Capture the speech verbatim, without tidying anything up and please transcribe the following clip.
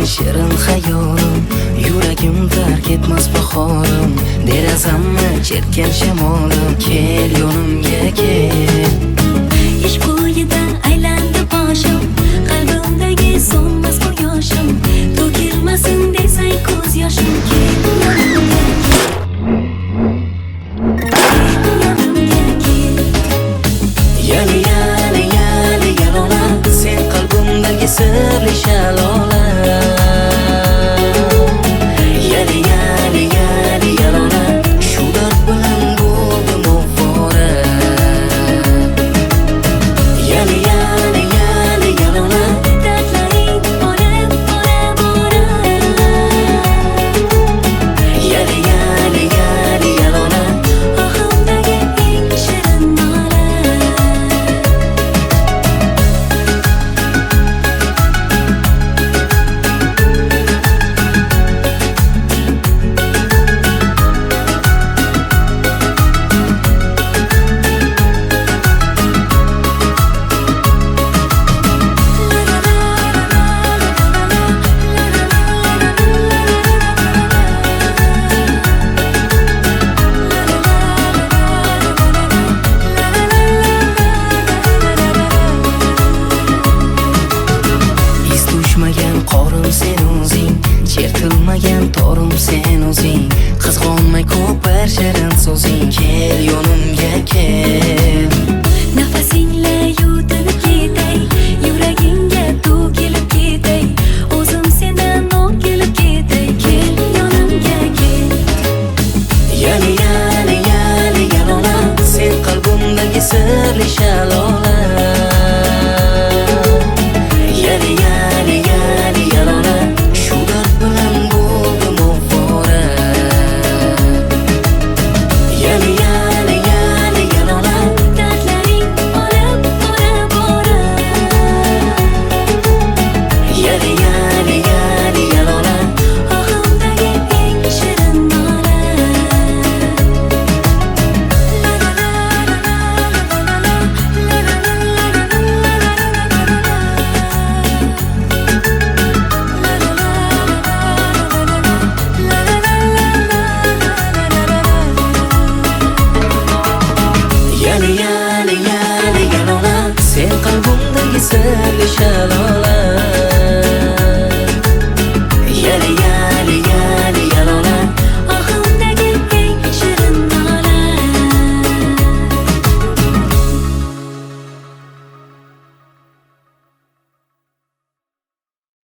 shirin xayolim, yuragim tark etmas bahorim, derazamni chertgan shamolim, kel yonimga kel. Ish bo'yida aylandi boshim, qalbimdagi so'nmas quyoshim, to'kilmasin desang ko'z yoshim, kel yonimga kel. Yali yali yali yalola, sen qalbimdagi sirli shalola. Yali yali yali yalola, shu dard bilan bo'ldim ovora. Yali yali yali yalola, Dardlaring borib borib borib. yali yali yali yalola, Ohimdagi eng shirin nola. iz tushmagan qorim sen o'zing, chertilmagan torim sen o'zing, qizg'onmay ko'par shirin so'zing, kel yonimga kel. Nafasingla yutinib ketay, yuragingga to'kilib ketay, o'zim sendan o'kilib ketay, kel yonimga kel. Yali yali yali yalola, sen qalbimdagi sirli shalola. Yali yali yali yalola, shu dard bilan bo'ldim ovora. Yali yali yali yalola, Dardlaring borib borib borib. yali yali yali yalola, Ohimdagi eng shirin nola. yali yali yali yalola, sen qalbimdagi sirli shalola.